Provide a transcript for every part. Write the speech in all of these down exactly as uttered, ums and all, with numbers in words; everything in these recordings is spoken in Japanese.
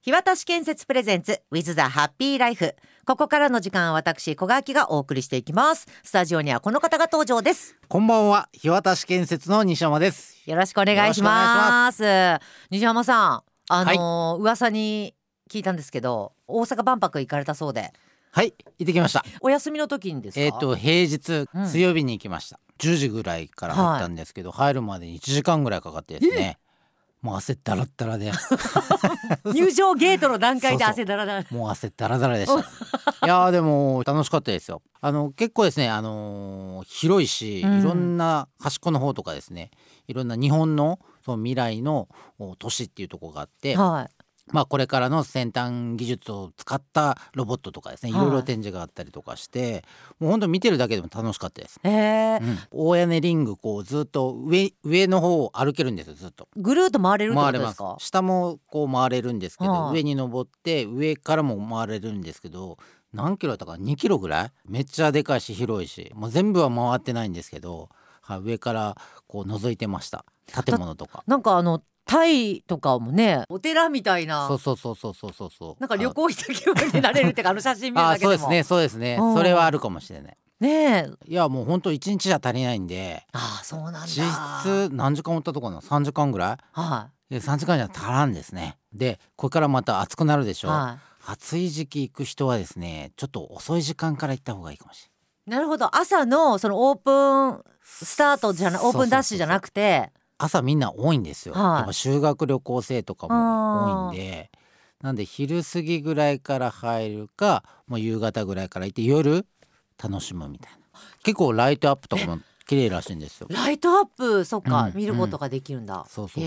日渡し建設プレゼンツ with the happy life。 ここからの時間は私小垣がお送りしていきます。スタジオにはこの方が登場です。 こんばんは、日渡し建設の西山です。 よろしくお願いします。西山さん、あのーはい、噂に聞いたんですけど大阪万博行かれたそうで。 はい、行ってきました。 お休みの時にですか？ えっ、ー、と平日水曜日に行きました、うん、じゅうじぐらいから入ったんですけど、はい、入るまでにいちじかんぐらいかかってですね、もう汗だらだらで入場ゲートの段階で汗だらだら。 そうそう、もう汗だらだらでしたいやでも楽しかったですよ。あの結構ですね、あのー、広いし、うん、いろんな端っこの方とかですね、いろんな日本のその未来の都市っていうところがあって、はい、まあ、これからの先端技術を使ったロボットとかですね、いろいろ展示があったりとかして、はい、もう本当見てるだけでも楽しかったです。 へー、 うん、大屋根リングこうずっと 上, 上の方を歩けるんですよ。ずっとぐるっと回れるってことですか？ 回れます。下もこう回れるんですけど、 はあ、 上に登って上からも回れるんですけど、何キロだったかにキロぐらい、めっちゃでかいし広いし、もう全部は回ってないんですけど、はい、上からこう覗いてました。建物とかなんかあのタイとかもね、お寺みたいな、 そうそうそうそうそうそう、 なんか旅行した気分になれるってかあの写真見るだけでもあ、そうですねそうですね、それはあるかもしれないねえ。 いやもうほんといちにちじゃ足りないんで。 ああ、そうなんだ。 実質何時間おったとこなの、さんじかんぐらい、はい、でさんじかんじゃ足らんですね。でこれからまた暑くなるでしょ、はい、暑い時期行く人はですね、ちょっと遅い時間から行った方がいいかもしれない。 なるほど。朝のそのオープンスタートじゃなオープンダッシュじゃなくて、 朝みんな多いんですよ、はい、やっぱ修学旅行生とかも多いんで、なんで昼過ぎぐらいから入るか、もう夕方ぐらいから行って夜楽しむみたいな。結構ライトアップとかも綺麗らしいんですよ。 ライトアップ、そっか、うん、見ることができるんだ、うん、 そうそうそう。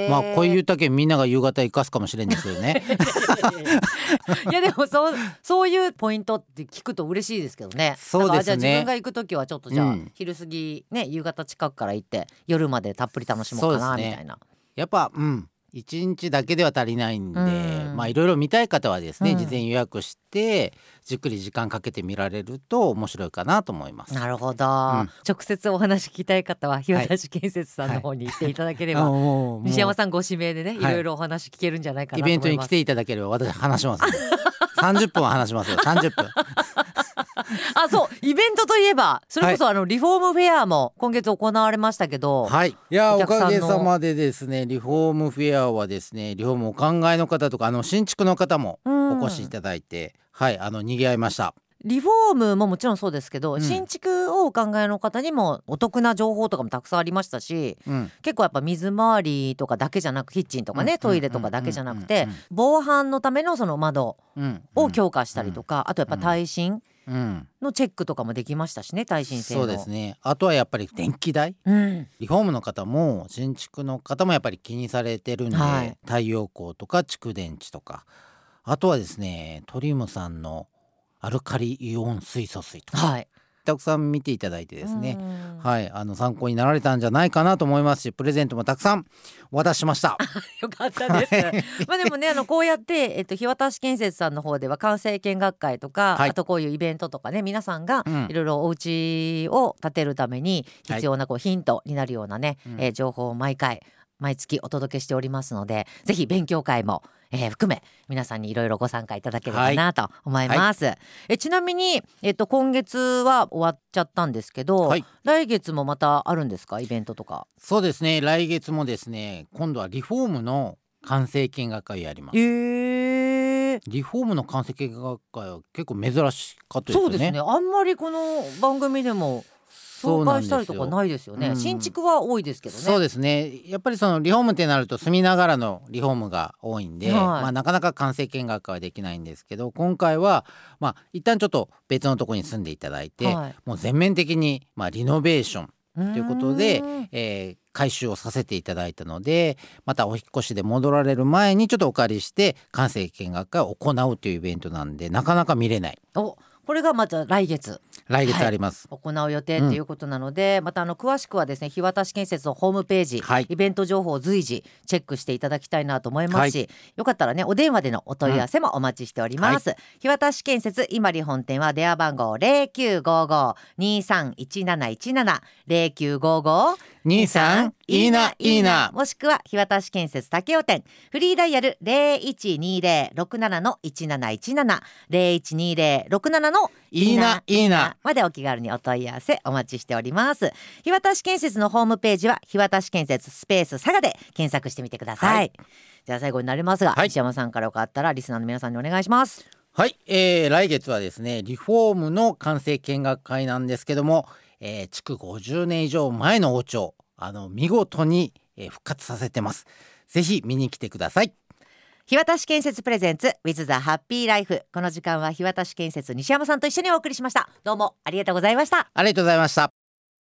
まあこういうだけみんなが夕方行かすかもしれんですよねいやでもそう、そういうポイントって聞くと嬉しいですけどね。 そうですね。 じゃあ自分が行くときはちょっとじゃあ、うん、昼過ぎね、夕方近くから行って夜までたっぷり楽しもうかな、ね、みたいな。 やっぱうんいちにちだけでは足りないんで、うん、まあいろいろ見たい方はですね、うん、事前予約してじっくり時間かけて見られると面白いかなと思います。 なるほど、うん、直接お話聞きたい方は日渡し建設さんの方に行っていただければ、はい、西山さんご指名でね、いろいろお話聞けるんじゃないかなと思います。 イベントに来ていただければ私話します、ね、さんじゅっぷんは話しますよ。さんじゅっぷんあ、そう、イベントといえばそれこそ、はい、あのリフォームフェアも今月行われましたけど、 はい、いや お, おかげさまでですね、リフォームフェアはですね、リフォームお考えの方とかあの新築の方もお越しいただいて、はい、あの賑わいました。 リフォームももちろんそうですけど、うん、新築をお考えの方にもお得な情報とかもたくさんありましたし、うん、結構やっぱ水回りとかだけじゃなく、キッチンとかね、うん、トイレとかだけじゃなくて、防犯のためのその窓を強化したりとか、あとやっぱ耐震のチェックとかもできましたしね、耐震性の。 そうですね。あとはやっぱり電気代、うん、リフォームの方も新築の方もやっぱり気にされてるんで、はい、太陽光とか蓄電池とか、あとはですねトリムさんのアルカリイオン水素水とか、はい、たくさん見ていただいてですね、はい、あの参考になられたんじゃないかなと思いますし、プレゼントもたくさんお渡ししましたよかったですまあでもね、あのこうやって、えっと、日渡し建設さんの方では完成見学会とか、はい、あとこういうイベントとかね、皆さんがいろいろお家を建てるために必要なこうヒントになるようなね、はい、えー、情報を毎回毎月お届けしておりますので、ぜひ勉強会も、えー、含め皆さんにいろいろご参加いただければなと思います、はいはい、えちなみに、えっと、今月は終わっちゃったんですけど、はい、来月もまたあるんですか、イベントとか。 そうですね、来月もですね、今度はリフォームの完成見学会をやります。 えー、 リフォームの完成見学会は結構珍しかったですよね。 そうですね、あんまりこの番組でも紹介したりとかないですよね。うん、新築は多いですけどね。 そうですね、やっぱりそのリフォームってなると住みながらのリフォームが多いんで、はい、まあ、なかなか完成見学はできないんですけど、今回はまあ一旦ちょっと別のところに住んでいただいて、はい、もう全面的にまあリノベーションということで、えー、改修をさせていただいたので、またお引越しで戻られる前にちょっとお借りして完成見学会を行うというイベントなんで、なかなか見れない。 お、これがまた来月来月あります、 はい、行う予定ということなので、うん、またあの詳しくはですね、日渡し建設のホームページ、はい、イベント情報を随時チェックしていただきたいなと思いますし、はい、よかったらね、お電話でのお問い合わせもお待ちしております、うん、はい、日渡し建設今里本店は電話番号 ゼロきゅうごご にーさんいちなないちなな ゼロきゅうごごにさんいいないいな、 もしくは日渡建設武雄店、フリーダイヤル ゼロいちにゼロ ろくななのいちなないちなな ゼロいちにゼロ ろくななのいいないいなまでお気軽にお問い合わせお待ちしております。日渡建設のホームページは日渡建設スペース佐賀で検索してみてください、はい、じゃあ最後になりますが、はい、西山さんからよかったらリスナーの皆さんにお願いします。 はい、えー、来月はですねリフォームの完成見学会なんですけども、えー、築ごじゅうねん以上前の王朝、あの見事に、えー、復活させてます。ぜひ見に来てください。 日渡建設プレゼンツ with the happy life。 この時間は日渡建設西山さんと一緒にお送りしました。どうもありがとうございました。 ありがとうございました。